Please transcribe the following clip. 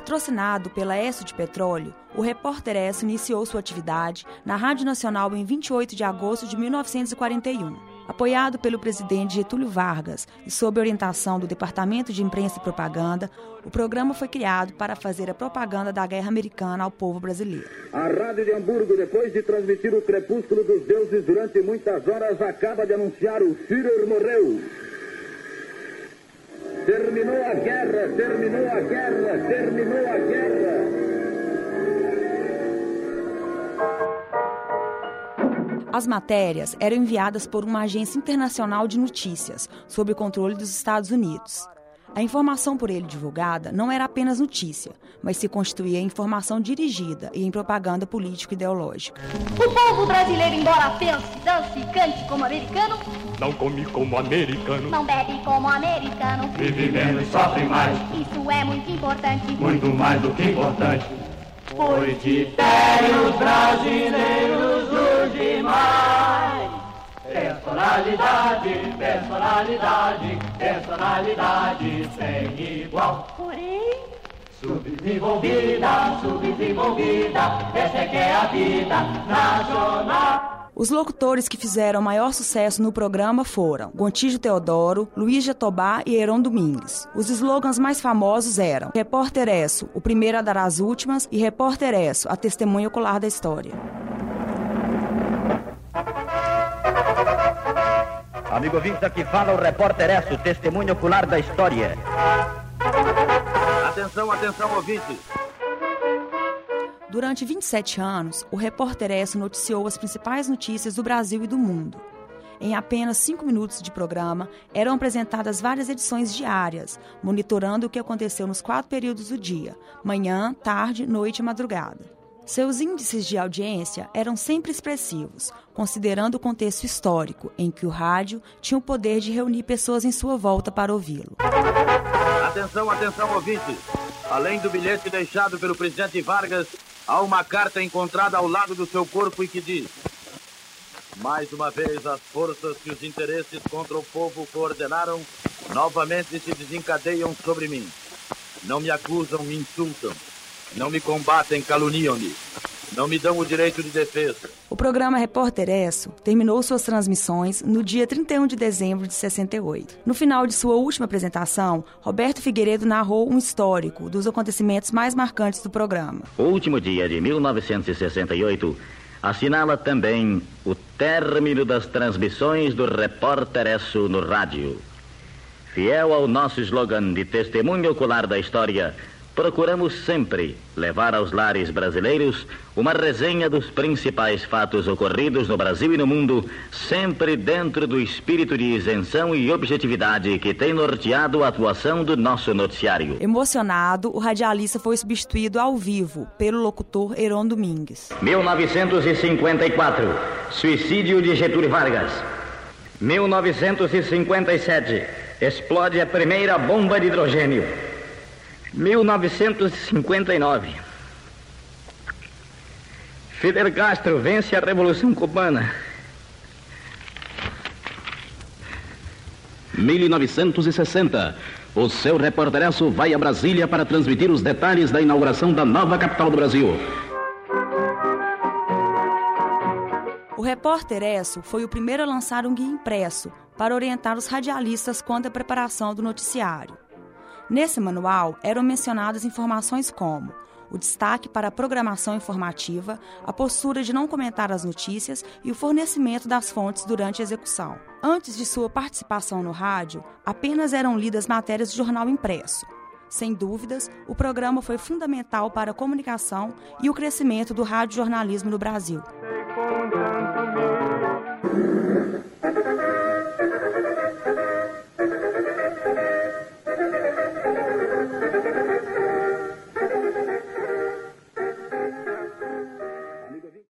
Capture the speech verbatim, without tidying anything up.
Patrocinado pela Esso de Petróleo, o Repórter Esso iniciou sua atividade na Rádio Nacional em vinte e oito de agosto de mil novecentos e quarenta e um. Apoiado pelo presidente Getúlio Vargas e sob orientação do Departamento de Imprensa e Propaganda, o programa foi criado para fazer a propaganda da guerra americana ao povo brasileiro. A Rádio de Hamburgo, depois de transmitir o crepúsculo dos deuses durante muitas horas, acaba de anunciar: o Führer morreu. Terminou a guerra, terminou a guerra, terminou a guerra. As matérias eram enviadas por uma agência internacional de notícias, sob o controle dos Estados Unidos. A informação por ele divulgada não era apenas notícia, mas se constituía em informação dirigida e em propaganda político-ideológica. O povo brasileiro, embora pense, dance e cante como americano, não come como americano, não bebe como americano, vive menos e sofre mais. Isso é muito importante, muito mais do que importante. Pois de férias os brasileiros urgem mais. Personalidade, personalidade, personalidade sem igual. Porém, subdesenvolvida, subdesenvolvida, essa é que é a vida nacional. Os locutores que fizeram maior sucesso no programa foram Gontijo Teodoro, Luiz Jatobá e Heron Domingues. Os slogans mais famosos eram Repórter Esso, o primeiro a dar as últimas, e Repórter Esso, a testemunha ocular da história. Amigo ouvinte, aqui fala o Repórter Esso, testemunha ocular da história. Atenção, atenção, ouvintes. Durante vinte e sete anos, o Repórter Esso noticiou as principais notícias do Brasil e do mundo. Em apenas cinco minutos de programa, eram apresentadas várias edições diárias, monitorando o que aconteceu nos quatro períodos do dia: manhã, tarde, noite e madrugada. Seus índices de audiência eram sempre expressivos, considerando o contexto histórico, em que o rádio tinha o poder de reunir pessoas em sua volta para ouvi-lo. Atenção, atenção, ouvintes. Além do bilhete deixado pelo presidente Vargas, há uma carta encontrada ao lado do seu corpo e que diz: mais uma vez as forças que os interesses contra o povo coordenaram novamente se desencadeiam sobre mim. Não me acusam, me insultam. Não me combatem, caluniam-me. Não me dão o direito de defesa. O programa Repórter Esso terminou suas transmissões no dia trinta e um de dezembro de sessenta e oito. No final de sua última apresentação, Roberto Figueiredo narrou um histórico dos acontecimentos mais marcantes do programa. O último dia de mil novecentos e sessenta e oito assinala também o término das transmissões do Repórter Esso no rádio. Fiel ao nosso slogan de testemunho ocular da história, procuramos sempre levar aos lares brasileiros uma resenha dos principais fatos ocorridos no Brasil e no mundo, sempre dentro do espírito de isenção e objetividade que tem norteado a atuação do nosso noticiário. Emocionado, o radialista foi substituído ao vivo pelo locutor Heron Domingues. mil novecentos e cinquenta e quatro, suicídio de Getúlio Vargas. mil novecentos e cinquenta e sete, explode a primeira bomba de hidrogênio. mil novecentos e cinquenta e nove. Fidel Castro vence a Revolução Cubana. mil novecentos e sessenta. O seu Repórter Esso vai a Brasília para transmitir os detalhes da inauguração da nova capital do Brasil. O Repórter Esso foi o primeiro a lançar um guia impresso para orientar os radialistas quanto à preparação do noticiário. Nesse manual eram mencionadas informações como o destaque para a programação informativa, a postura de não comentar as notícias e o fornecimento das fontes durante a execução. Antes de sua participação no rádio, apenas eram lidas matérias de jornal impresso. Sem dúvidas, o programa foi fundamental para a comunicação e o crescimento do radiojornalismo no Brasil.